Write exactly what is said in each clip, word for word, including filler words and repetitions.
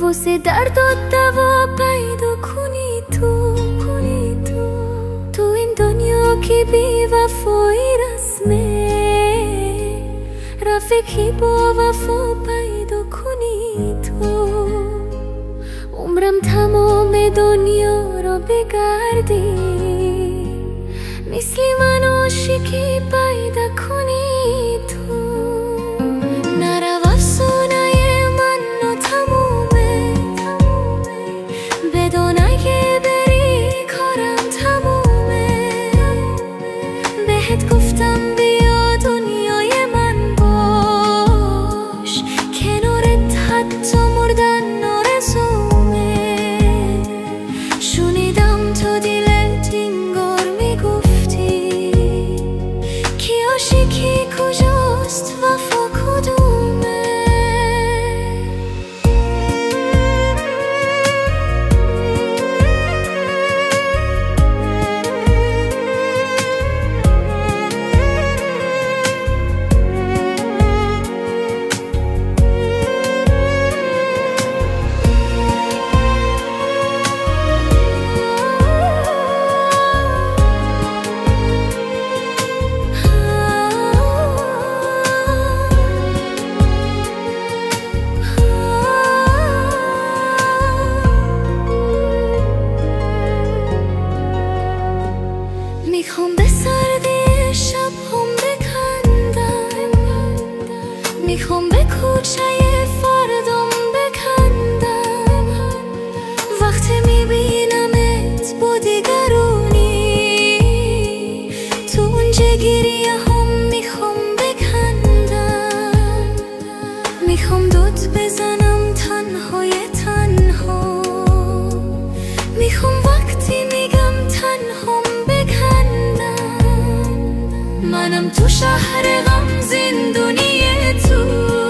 واسه درد و دوا پیدا کنی تو کنی تو تو این دنیا که بی وفایی رسمه رفیقی با وفا پیدا کنی تو عمرم تمام دنیا را بگردی مثل من عاشقی پیدا کنی تو نرو افسانه من و تمومه بدون اگه بری کارم تمومه بهت گفتم بیا دنیای من باش کنارت حتی مردن آرزومه شنیدم تو دلت انگار میگفتی که عاشقی کجاست وفا کدومه میخوام به سردی شب هم بکندم میخوام به کوچه فردام بکندم وقتی میبینمت با دیگرونی تو اونجا گریه هم میخوام بکندم میخوام دود بزنم تنهای تنها میخوام وقتی میگم تنها منم تو شهر غم زندونی تو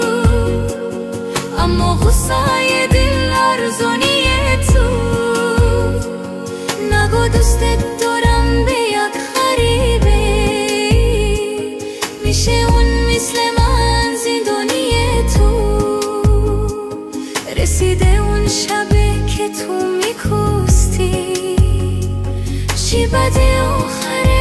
اما غصه دل ارزونی تو نگو دوستت دارم به یک غریبه میشه اون مثل من زندونی تو رسیده اون شبه که تو میکستی چی بده آخره